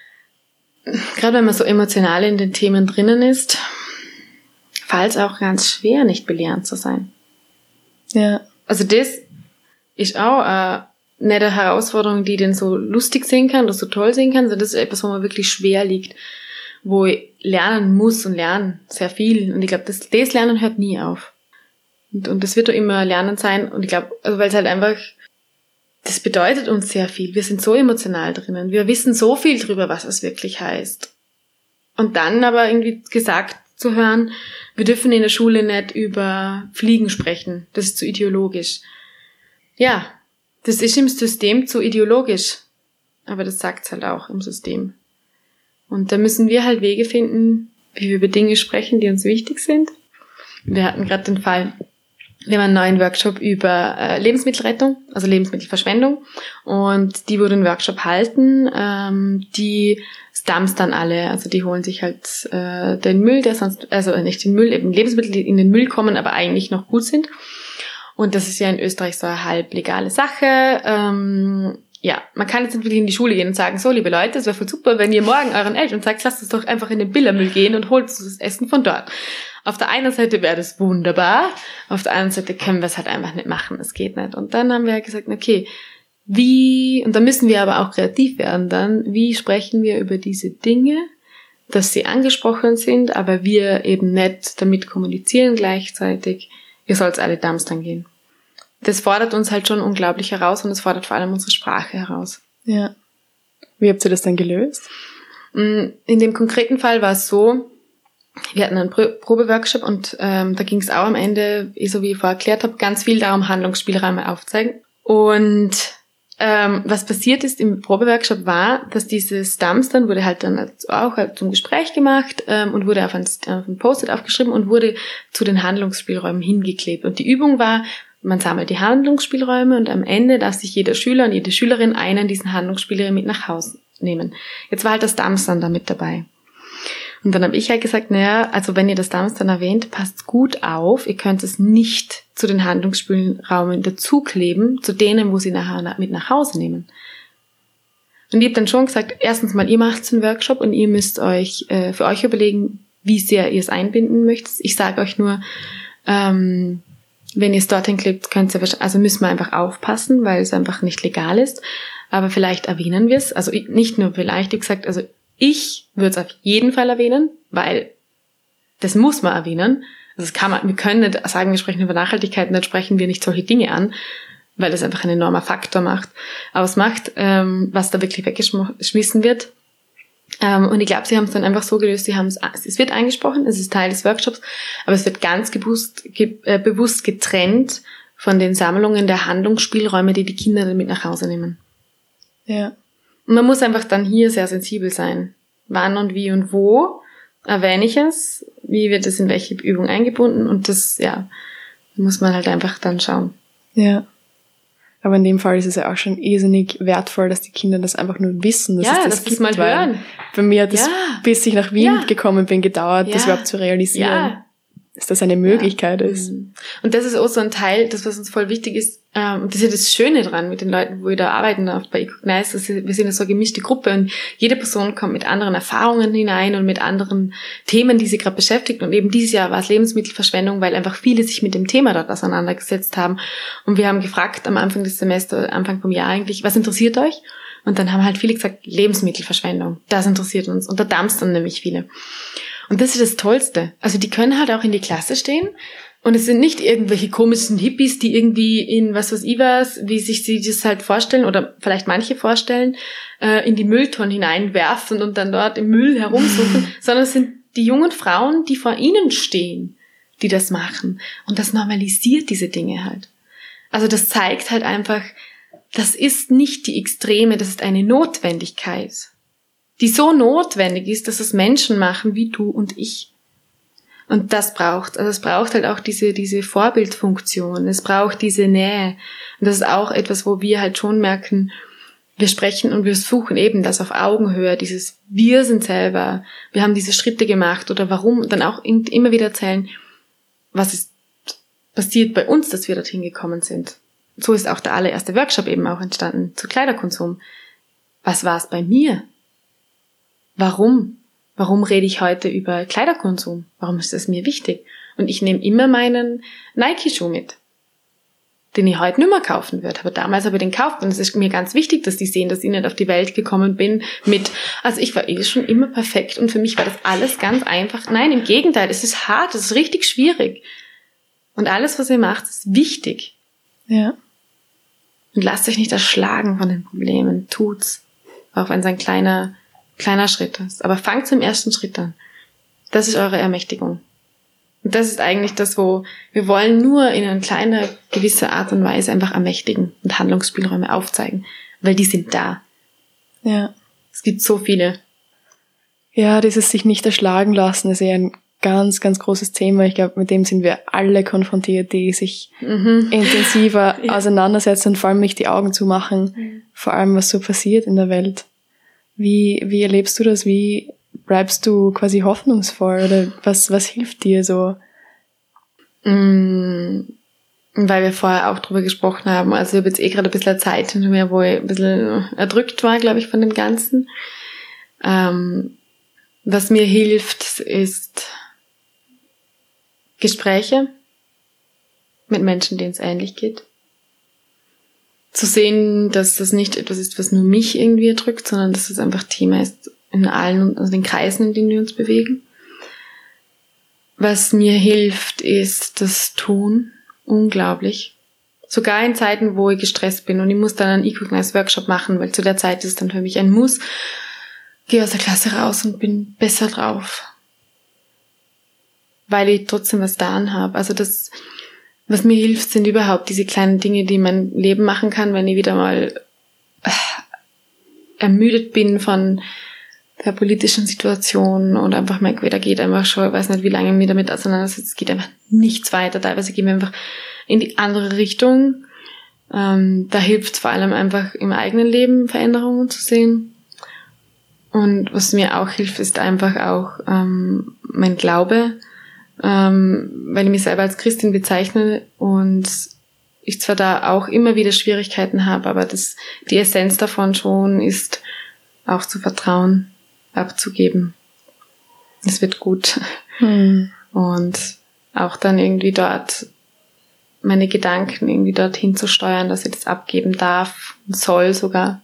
wenn man so emotional in den Themen drinnen ist, fällt es auch ganz schwer, nicht belehrend zu sein. Ja. Also das ist auch eine nette Herausforderung, die ich den so lustig sehen kann oder so toll sehen kann. Also das ist etwas, wo man wirklich schwer liegt, wo ich lernen muss und lernen sehr viel. Und ich glaube, das Lernen hört nie auf. Und das wird doch immer Lernen sein. Und ich glaube, also weil es halt einfach, das bedeutet uns sehr viel. Wir sind so emotional drinnen. Wir wissen so viel drüber, was es wirklich heißt. Und dann aber irgendwie gesagt zu hören, wir dürfen in der Schule nicht über Fliegen sprechen. Das ist zu ideologisch. Ja, das ist im System zu ideologisch. Aber das sagt's halt auch im System. Und da müssen wir halt Wege finden, wie wir über Dinge sprechen, die uns wichtig sind. Wir hatten gerade den Fall, wir haben einen neuen Workshop über Lebensmittelrettung, also Lebensmittelverschwendung. Und die, wo den Workshop halten, die dumpstern alle. Also die holen sich halt den Müll, der sonst, also nicht den Müll, eben Lebensmittel, die in den Müll kommen, aber eigentlich noch gut sind. Und das ist ja in Österreich so eine halb legale Sache. Man kann jetzt nicht wirklich in die Schule gehen und sagen, so, liebe Leute, es wäre voll super, wenn ihr morgen euren Eltern sagt, lasst uns doch einfach in den Billermüll gehen und holt uns das Essen von dort. Auf der einen Seite wäre das wunderbar, auf der anderen Seite können wir es halt einfach nicht machen, es geht nicht. Und dann haben wir gesagt, okay, und da müssen wir aber auch kreativ werden dann, wie sprechen wir über diese Dinge, dass sie angesprochen sind, aber wir eben nicht damit kommunizieren gleichzeitig, ihr sollt alle dumpstern gehen. Das fordert uns halt schon unglaublich heraus und es fordert vor allem unsere Sprache heraus. Ja. Wie habt ihr das dann gelöst? In dem konkreten Fall war es so, wir hatten einen Probeworkshop und da ging es auch am Ende, so wie ich vorher erklärt habe, ganz viel darum, Handlungsspielräume aufzeigen. Und was passiert ist im Probeworkshop war, dass dieses Dumpstern wurde halt dann auch halt zum Gespräch gemacht und wurde auf ein Post-it aufgeschrieben und wurde zu den Handlungsspielräumen hingeklebt. Und die Übung war, Man sammelt die Handlungsspielräume und am Ende darf sich jeder Schüler und jede Schülerin einen diesen Handlungsspielräume mit nach Hause nehmen. Jetzt war halt das Dumpstern da mit dabei. Und dann habe ich halt gesagt, naja, also wenn ihr das Dumpstern erwähnt, passt gut auf, ihr könnt es nicht zu den Handlungsspielräumen dazukleben, zu denen, wo sie nachher mit nach Hause nehmen. Und ich habe dann schon gesagt, erstens mal, ihr macht einen Workshop und ihr müsst euch für euch überlegen, wie sehr ihr es einbinden möchtet. Ich sage euch nur, wenn ihr es dorthin klebt, also müssen wir einfach aufpassen, weil es einfach nicht legal ist. Aber vielleicht erwähnen wir es. Also nicht nur vielleicht, wie gesagt, also ich würde es auf jeden Fall erwähnen, weil das muss man erwähnen. Also wir können nicht sagen, wir sprechen über Nachhaltigkeit und dann sprechen wir nicht solche Dinge an, weil das einfach ein enormer Faktor macht, ausmacht, was da wirklich weggeschmissen wird. Und ich glaube, sie haben es dann einfach so gelöst, es wird angesprochen, es ist Teil des Workshops, aber es wird ganz bewusst getrennt von den Sammlungen der Handlungsspielräume, die die Kinder dann mit nach Hause nehmen. Ja. Und man muss einfach dann hier sehr sensibel sein. Wann und wie und wo erwähne ich es, wie wird es in welche Übung eingebunden und das, ja, muss man halt einfach dann schauen. Ja. Aber in dem Fall ist es ja auch schon irrsinnig wertvoll, dass die Kinder das einfach nur wissen, dass es das gibt. Mal hören. Bei mir hat es, bis ich nach Wien gekommen bin, gedauert, das überhaupt zu realisieren, dass das eine Möglichkeit ist. Und das ist auch so ein Teil, das was uns voll wichtig ist, und das ist ja das Schöne dran mit den Leuten, wo wir da arbeiten bei Ecognize, wir sind ja so eine gemischte Gruppe und jede Person kommt mit anderen Erfahrungen hinein und mit anderen Themen, die sie gerade beschäftigt. Und eben dieses Jahr war es Lebensmittelverschwendung, weil einfach viele sich mit dem Thema dort auseinandergesetzt haben. Und wir haben gefragt am Anfang des Semesters, Anfang vom Jahr eigentlich, was interessiert euch? Und dann haben halt viele gesagt, Lebensmittelverschwendung, das interessiert uns. Und da dumpstern nämlich viele. Und das ist das Tollste. Also die können halt auch in die Klasse stehen und es sind nicht irgendwelche komischen Hippies, die irgendwie in was weiß ich was, wie sich sie das halt vorstellen oder vielleicht manche vorstellen, in die Mülltonnen hineinwerfen und dann dort im Müll herumsuchen, sondern es sind die jungen Frauen, die vor ihnen stehen, die das machen. Und das normalisiert diese Dinge halt. Also das zeigt halt einfach, das ist nicht die Extreme, das ist eine Notwendigkeit, die so notwendig ist, dass es Menschen machen wie du und ich. Und es braucht halt auch diese Vorbildfunktion, es braucht diese Nähe. Und das ist auch etwas, wo wir halt schon merken, wir sprechen und wir suchen eben das auf Augenhöhe, dieses wir sind selber, wir haben diese Schritte gemacht oder warum, dann auch immer wieder erzählen, was ist passiert bei uns, dass wir dorthin gekommen sind. So ist auch der allererste Workshop eben auch entstanden, zu Kleiderkonsum. Was war es bei mir? Warum? Warum rede ich heute über Kleiderkonsum? Warum ist das mir wichtig? Und ich nehme immer meinen Nike-Schuh mit, den ich heute nicht mehr kaufen würde. Aber damals habe ich den gekauft und es ist mir ganz wichtig, dass die sehen, dass ich nicht auf die Welt gekommen bin also ich war schon immer perfekt und für mich war das alles ganz einfach. Nein, im Gegenteil, es ist hart, es ist richtig schwierig. Und alles, was ihr macht, ist wichtig. Ja. Und lasst euch nicht erschlagen von den Problemen. Tut's. Auch wenn es ein kleiner Schritt ist. Aber fangt zum ersten Schritt an. Das ist eure Ermächtigung. Und das ist eigentlich das, wo wir wollen nur in einer kleinen, gewisser Art und Weise einfach ermächtigen und Handlungsspielräume aufzeigen. Weil die sind da. Ja. Es gibt so viele. Ja, dieses sich nicht erschlagen lassen ist eher ein ganz, ganz großes Thema. Ich glaube, mit dem sind wir alle konfrontiert, die sich intensiver auseinandersetzen und vor allem nicht die Augen zumachen, vor allem was so passiert in der Welt. Wie erlebst du das? Wie bleibst du quasi hoffnungsvoll? Oder was hilft dir so? Weil wir vorher auch drüber gesprochen haben. Also ich habe jetzt gerade ein bisschen Zeit hinter mir, wo ich ein bisschen erdrückt war, glaube ich, von dem Ganzen. Was mir hilft, ist Gespräche mit Menschen, denen es ähnlich geht. Zu sehen, dass das nicht etwas ist, was nur mich irgendwie erdrückt, sondern dass es einfach Thema ist in allen, also den Kreisen, in denen wir uns bewegen. Was mir hilft, ist das Tun. Unglaublich. Sogar in Zeiten, wo ich gestresst bin und ich muss dann einen Ecognize-Workshop machen, weil zu der Zeit ist es dann für mich ein Muss. Gehe aus der Klasse raus und bin besser drauf. Weil ich trotzdem was da habe. Also das, was mir hilft, sind überhaupt diese kleinen Dinge, die mein Leben machen kann, wenn ich wieder mal ermüdet bin von der politischen Situation oder einfach merke, da geht einfach schon, ich weiß nicht, wie lange ich mich damit auseinandersetze, es geht einfach nichts weiter. Teilweise geht mir einfach in die andere Richtung. Da hilft vor allem einfach im eigenen Leben Veränderungen zu sehen. Und was mir auch hilft, ist einfach auch mein Glaube, weil ich mich selber als Christin bezeichne und ich zwar da auch immer wieder Schwierigkeiten habe, aber die Essenz davon schon ist, auch zu vertrauen, abzugeben. Es wird gut. Und auch dann irgendwie dort meine Gedanken irgendwie dorthin zu steuern, dass ich das abgeben darf und soll sogar.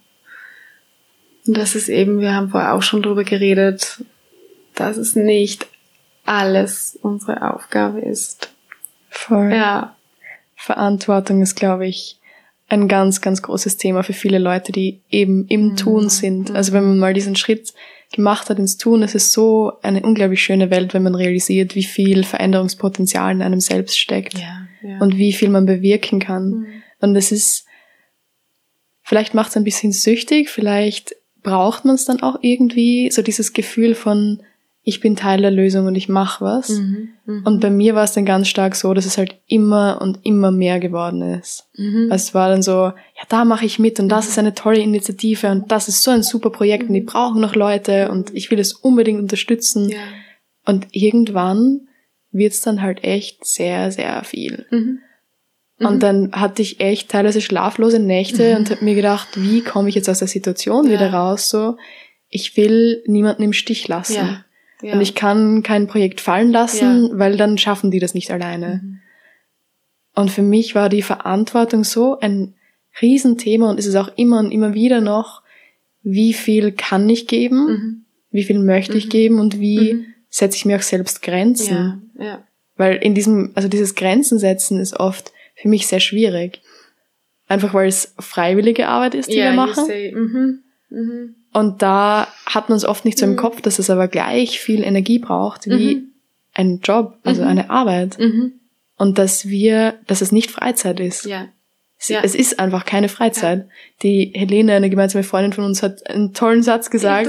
Und das ist eben, wir haben vorher auch schon drüber geredet, dass es nicht alles unsere Aufgabe ist. Voll. Ja. Verantwortung ist, glaube ich, ein ganz, ganz großes Thema für viele Leute, die eben im Tun sind. Also wenn man mal diesen Schritt gemacht hat ins Tun, es ist so eine unglaublich schöne Welt, wenn man realisiert, wie viel Veränderungspotenzial in einem selbst steckt und wie viel man bewirken kann. Und es ist, vielleicht macht es ein bisschen süchtig, vielleicht braucht man es dann auch irgendwie, so dieses Gefühl von, ich bin Teil der Lösung und ich mache was. Und bei mir war es dann ganz stark so, dass es halt immer und immer mehr geworden ist. Also es war dann so, ja, da mache ich mit und das ist eine tolle Initiative und das ist so ein super Projekt und die brauchen noch Leute und ich will es unbedingt unterstützen. Ja. Und irgendwann wird es dann halt echt sehr, sehr viel. Und dann hatte ich echt teilweise schlaflose Nächte und habe mir gedacht, wie komme ich jetzt aus der Situation wieder raus? So, ich will niemanden im Stich lassen. Ja. Und ich kann kein Projekt fallen lassen, weil dann schaffen die das nicht alleine. Und für mich war die Verantwortung so ein Riesenthema und ist es auch immer und immer wieder noch, wie viel kann ich geben, wie viel möchte ich geben und wie setze ich mir auch selbst Grenzen. Ja. Weil dieses Grenzen setzen ist oft für mich sehr schwierig. Einfach weil es freiwillige Arbeit ist, die wir machen. Und da hat man es oft nicht so im Kopf, dass es aber gleich viel Energie braucht wie ein Job, also eine Arbeit. Und dass es nicht Freizeit ist. Ja. Es ist einfach keine Freizeit. Ja. Die Helene, eine gemeinsame Freundin von uns, hat einen tollen Satz gesagt.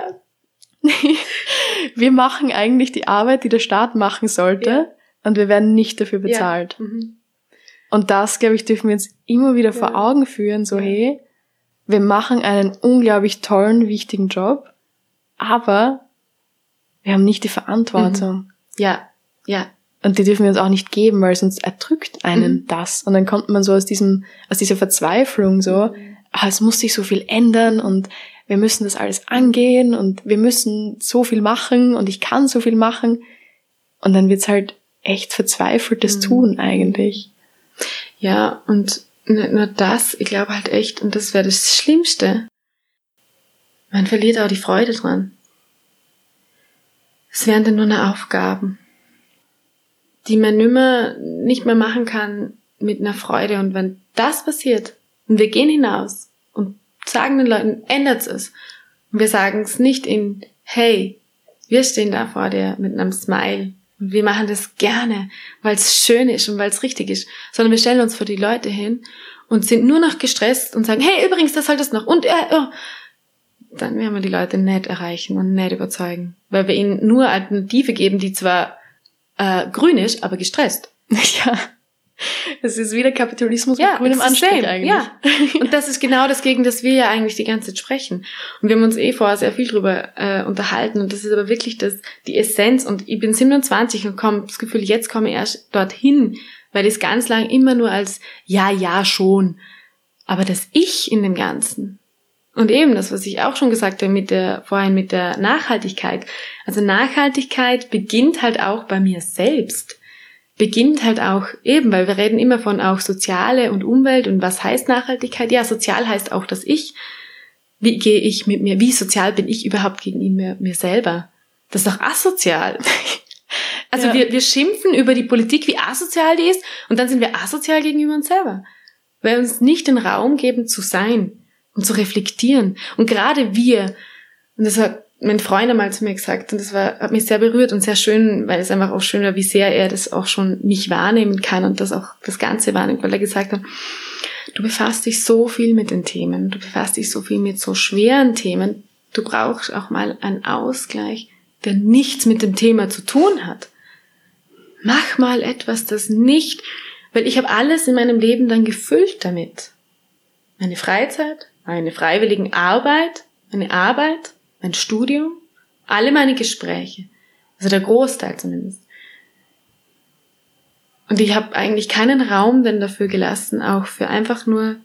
Wir machen eigentlich die Arbeit, die der Staat machen sollte, und wir werden nicht dafür bezahlt. Und das, glaube ich, dürfen wir uns immer wieder vor Augen führen, so hey, wir machen einen unglaublich tollen, wichtigen Job, aber wir haben nicht die Verantwortung. Ja. Und die dürfen wir uns auch nicht geben, weil sonst erdrückt einen das. Und dann kommt man so aus dieser Verzweiflung so, es muss sich so viel ändern und wir müssen das alles angehen und wir müssen so viel machen und ich kann so viel machen. Und dann wird's halt echt verzweifeltes Tun eigentlich. Ja, und nicht nur das, ich glaube halt echt, und das wäre das Schlimmste, man verliert auch die Freude dran. Es wären dann nur noch Aufgaben, die man nicht mehr machen kann mit einer Freude. Und wenn das passiert, und wir gehen hinaus und sagen den Leuten, ändert es. Und wir sagen es nicht in, hey, wir stehen da vor dir mit einem Smile. Und wir machen das gerne, weil es schön ist und weil es richtig ist. Sondern wir stellen uns vor die Leute hin und sind nur noch gestresst und sagen, hey, übrigens, das solltest noch. Und dann werden wir die Leute nicht erreichen und nicht überzeugen. Weil wir ihnen nur Alternative geben, die zwar grün ist, aber gestresst. Ja. Das ist wieder Kapitalismus mit grünem Anstrich eigentlich. Ja. Und das ist genau das, gegen das wir ja eigentlich die ganze Zeit sprechen. Und wir haben uns vorher sehr viel drüber unterhalten. Und das ist aber wirklich die Essenz. Und ich bin 27 und das Gefühl, jetzt komme ich erst dorthin, weil ich es ganz lang immer nur als ja, schon. Aber das Ich in dem Ganzen. Und eben das, was ich auch schon gesagt habe vorhin mit der Nachhaltigkeit. Also Nachhaltigkeit beginnt halt auch bei mir selbst. Beginnt halt auch eben, weil wir reden immer von auch Soziale und Umwelt und was heißt Nachhaltigkeit? Ja, sozial heißt auch das Ich. Wie gehe ich mit mir, wie sozial bin ich überhaupt gegenüber mir selber? Das ist doch asozial. Also wir schimpfen über die Politik, wie asozial die ist, und dann sind wir asozial gegenüber uns selber. Weil wir uns nicht den Raum geben zu sein und zu reflektieren. Und gerade wir, und das hat mein Freund einmal zu mir gesagt, und das hat mich sehr berührt und sehr schön, weil es einfach auch schön war, wie sehr er das auch schon mich wahrnehmen kann und das auch das Ganze wahrnimmt, weil er gesagt hat, du befasst dich so viel mit den Themen, du befasst dich so viel mit so schweren Themen, du brauchst auch mal einen Ausgleich, der nichts mit dem Thema zu tun hat. Mach mal etwas, das nicht Weil ich habe alles in meinem Leben dann gefüllt damit. Meine Freizeit, meine freiwillige Arbeit, meine Arbeit, mein Studium, alle meine Gespräche. Also der Großteil zumindest. Und ich habe eigentlich keinen Raum denn dafür gelassen, auch für einfach nur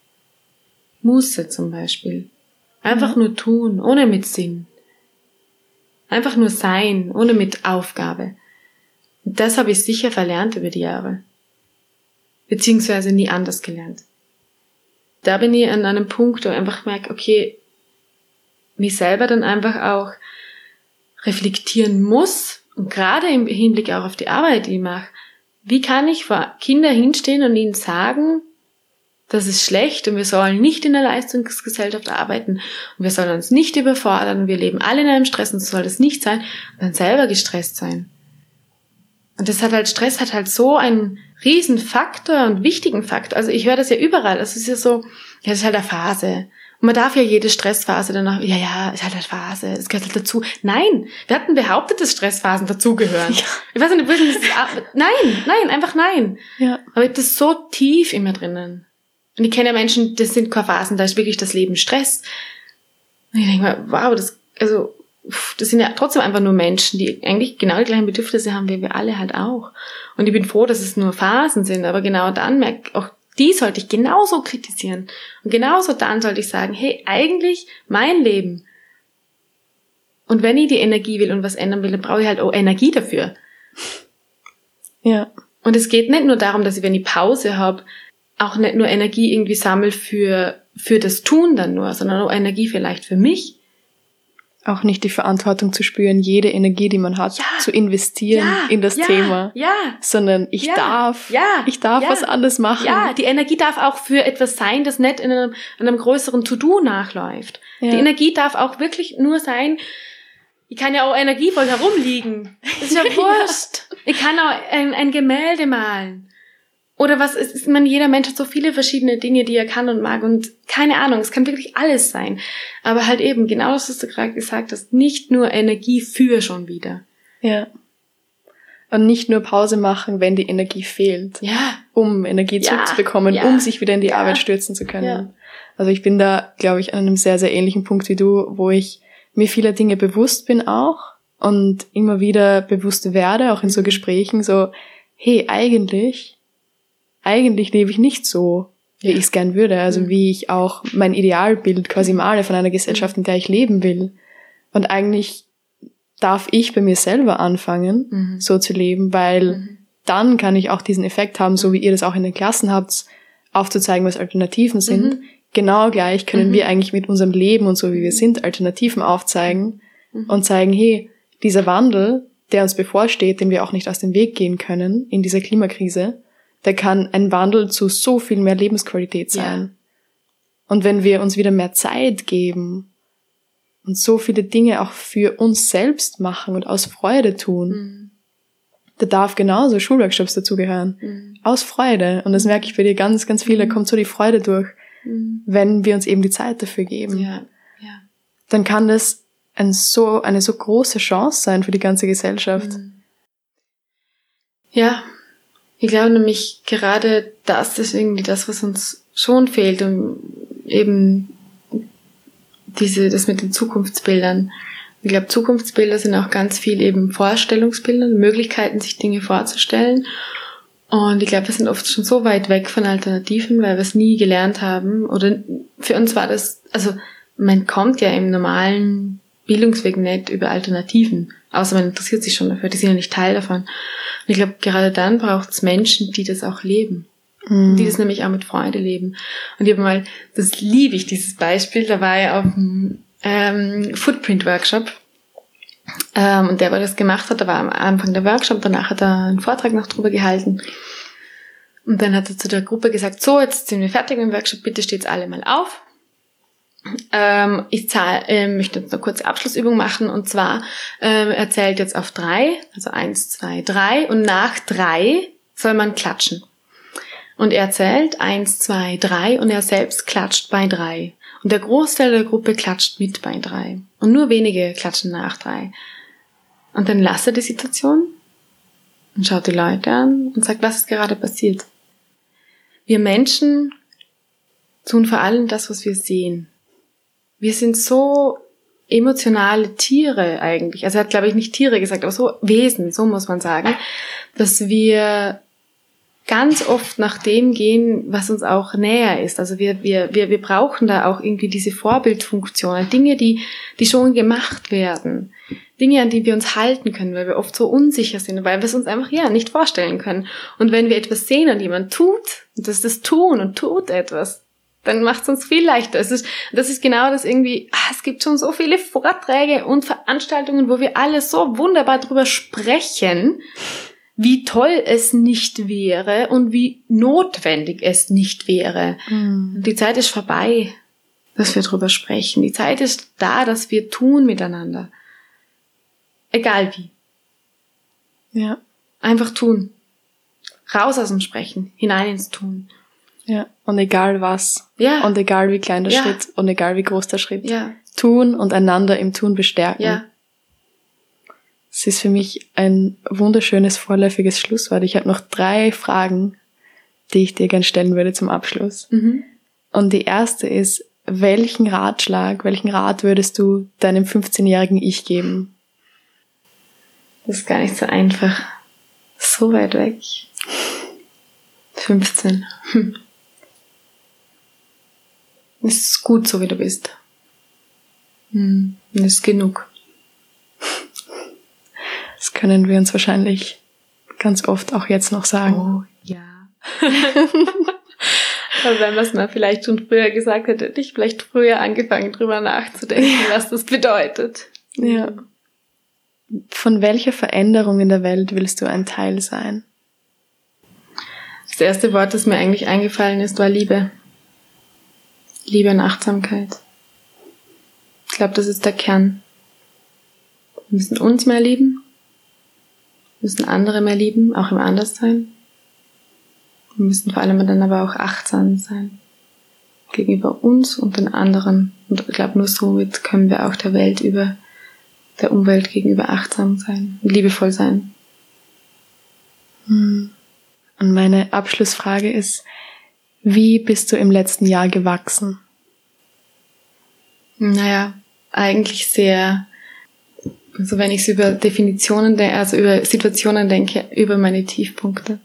Muße zum Beispiel. Einfach nur tun, ohne mit Sinn. Einfach nur sein, ohne mit Aufgabe. Und das habe ich sicher verlernt über die Jahre. Beziehungsweise nie anders gelernt. Da bin ich an einem Punkt, wo ich einfach merke, okay, mich selber dann einfach auch reflektieren muss. Und gerade im Hinblick auch auf die Arbeit, die ich mache, wie kann ich vor Kinder hinstehen und ihnen sagen, das ist schlecht und wir sollen nicht in der Leistungsgesellschaft arbeiten und wir sollen uns nicht überfordern und wir leben alle in einem Stress und so soll das nicht sein und dann selber gestresst sein. Und das hat halt, Stress hat halt so einen riesen Faktor und wichtigen Faktor. Also ich höre das ja überall. Das ist ja so, ja, das ist halt eine Phase. Und man darf ja jede Stressphase danach, ja, ist halt eine Phase, es gehört halt dazu. Nein, wir hatten behauptet, dass Stressphasen dazugehören. Ja. Ich weiß nicht, nein, einfach nein. Ja. Aber ich hab das so tief in mir drinnen. Und ich kenne ja Menschen, das sind keine Phasen, da ist wirklich das Leben Stress. Und ich denke mir, wow, das sind ja trotzdem einfach nur Menschen, die eigentlich genau die gleichen Bedürfnisse haben, wie wir alle halt auch. Und ich bin froh, dass es nur Phasen sind, aber genau dann merke ich auch, die sollte ich genauso kritisieren. Und genauso dann sollte ich sagen, hey, eigentlich mein Leben. Und wenn ich die Energie will und was ändern will, dann brauche ich halt auch Energie dafür. Ja. Und es geht nicht nur darum, dass ich, wenn ich Pause habe, auch nicht nur Energie irgendwie sammle für das Tun dann nur, sondern auch Energie vielleicht für mich. Auch nicht die Verantwortung zu spüren, jede Energie, die man hat, zu investieren in das Thema. Ja. Sondern ich darf was anderes machen. Ja, die Energie darf auch für etwas sein, das nicht in einem größeren To-Do nachläuft. Ja. Die Energie darf auch wirklich nur sein, ich kann ja auch energievoll herumliegen. Das ist ja wurscht. Ich kann auch ein Gemälde malen. Oder was ist, ich meine, jeder Mensch hat so viele verschiedene Dinge, die er kann und mag und keine Ahnung, es kann wirklich alles sein. Aber halt eben, genau das, was du gerade gesagt hast, nicht nur Energie für schon wieder. Ja. Und nicht nur Pause machen, wenn die Energie fehlt. Ja. Um Energie zurückzubekommen, um sich wieder in die Arbeit stürzen zu können. Ja. Also ich bin da, glaube ich, an einem sehr, sehr ähnlichen Punkt wie du, wo ich mir vieler Dinge bewusst bin auch und immer wieder bewusst werde, auch in so Gesprächen, so, hey, eigentlich lebe ich nicht so, wie ich es gern würde. Also wie ich auch mein Idealbild quasi male von einer Gesellschaft, in der ich leben will. Und eigentlich darf ich bei mir selber anfangen, so zu leben, weil dann kann ich auch diesen Effekt haben, so wie ihr das auch in den Klassen habt, aufzuzeigen, was Alternativen sind. Genau gleich können wir eigentlich mit unserem Leben und so wie wir sind, Alternativen aufzeigen und zeigen, hey, dieser Wandel, der uns bevorsteht, den wir auch nicht aus dem Weg gehen können in dieser Klimakrise, der kann ein Wandel zu so viel mehr Lebensqualität sein. Ja. Und wenn wir uns wieder mehr Zeit geben und so viele Dinge auch für uns selbst machen und aus Freude tun, da darf genauso Schulworkshops dazugehören. Aus Freude. Und das merke ich bei dir ganz, ganz viel, da kommt so die Freude durch, wenn wir uns eben die Zeit dafür geben. Ja. Ja. Dann kann das eine so große Chance sein für die ganze Gesellschaft. Ja. Ich glaube nämlich gerade das ist irgendwie das, was uns schon fehlt, um eben das mit den Zukunftsbildern. Ich glaube, Zukunftsbilder sind auch ganz viel eben Vorstellungsbilder, Möglichkeiten, sich Dinge vorzustellen. Und ich glaube, wir sind oft schon so weit weg von Alternativen, weil wir es nie gelernt haben. Oder für uns war das, also man kommt ja im normalen Bildungsweg nicht über Alternativen, außer man interessiert sich schon dafür, die sind ja nicht Teil davon. Und ich glaube, gerade dann braucht es Menschen, die das auch leben. Die das nämlich auch mit Freude leben. Und ich habe mal, das liebe ich, dieses Beispiel, da war ich auf einem Footprint-Workshop und der, der das gemacht hat, da war am Anfang der Workshop, danach hat er einen Vortrag noch drüber gehalten. Und dann hat er zu der Gruppe gesagt, so, jetzt sind wir fertig mit dem Workshop, bitte steht's alle mal auf. Ich möchte jetzt eine kurze Abschlussübung machen und zwar er zählt jetzt auf 3, also 1, 2, 3 und nach 3 soll man klatschen. Und er zählt 1, 2, 3 und er selbst klatscht bei 3. Und der Großteil der Gruppe klatscht mit bei 3. Und nur wenige klatschen nach 3. Und dann lasst er die Situation und schaut die Leute an und sagt, was ist gerade passiert? wir Menschen tun vor allem das, was wir sehen. Wir sind so emotionale Tiere eigentlich. Also er hat, glaube ich, nicht Tiere gesagt, aber so Wesen, so muss man sagen, dass wir ganz oft nach dem gehen, was uns auch näher ist. Also wir brauchen da auch irgendwie diese Vorbildfunktionen, Dinge, die schon gemacht werden. Dinge, an die wir uns halten können, weil wir oft so unsicher sind, weil wir es uns einfach nicht vorstellen können. Und wenn wir etwas sehen und jemand tut, und das tun und tut etwas, dann macht es uns viel leichter. Das ist genau das irgendwie, es gibt schon so viele Vorträge und Veranstaltungen, wo wir alle so wunderbar drüber sprechen, wie toll es nicht wäre und wie notwendig es nicht wäre. Mhm. Die Zeit ist vorbei, dass wir drüber sprechen. Die Zeit ist da, dass wir tun miteinander. Egal wie. Ja. Einfach tun. Raus aus dem Sprechen, hinein ins Tun. Ja, und egal was. Ja. Und egal wie klein der Schritt und egal wie groß der Schritt. Ja. Tun und einander im Tun bestärken. Ja. Es ist für mich ein wunderschönes, vorläufiges Schlusswort. Ich habe noch 3 Fragen, die ich dir gerne stellen würde zum Abschluss. Mhm. Und die erste ist, welchen Rat würdest du deinem 15-jährigen Ich geben? Das ist gar nicht so einfach. So weit weg. 15. Es ist gut, so wie du bist. Und es ist genug. Das können wir uns wahrscheinlich ganz oft auch jetzt noch sagen. Oh, ja. Aber wenn man es mal vielleicht schon früher gesagt hätte, hätte ich vielleicht früher angefangen, drüber nachzudenken, was das bedeutet. Ja. Von welcher Veränderung in der Welt willst du ein Teil sein? Das erste Wort, das mir eigentlich eingefallen ist, war Liebe. Liebe und Achtsamkeit. Ich glaube, das ist der Kern. Wir müssen uns mehr lieben. Wir müssen andere mehr lieben, auch im Anderssein. Wir müssen vor allem dann aber auch achtsam sein. Gegenüber uns und den anderen. Und ich glaube, nur somit können wir auch der Umwelt gegenüber achtsam sein und liebevoll sein. Und meine Abschlussfrage ist, wie bist du im letzten Jahr gewachsen? Naja, eigentlich sehr, also wenn ich es über Definitionen denke, also über Situationen denke, über meine Tiefpunkte.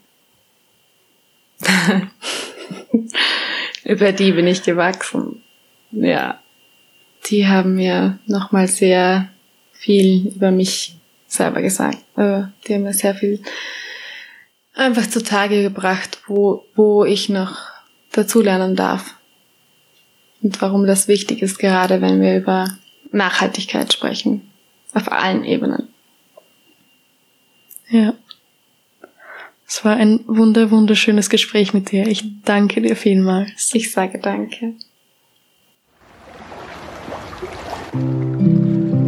Über die bin ich gewachsen. Ja, die haben mir nochmal sehr viel über mich selber gesagt. Die haben mir sehr viel einfach zutage gebracht, wo ich noch dazulernen darf. Und warum das wichtig ist, gerade wenn wir über Nachhaltigkeit sprechen. Auf allen Ebenen. Ja. Es war ein wunderschönes Gespräch mit dir. Ich danke dir vielmals. Ich sage danke.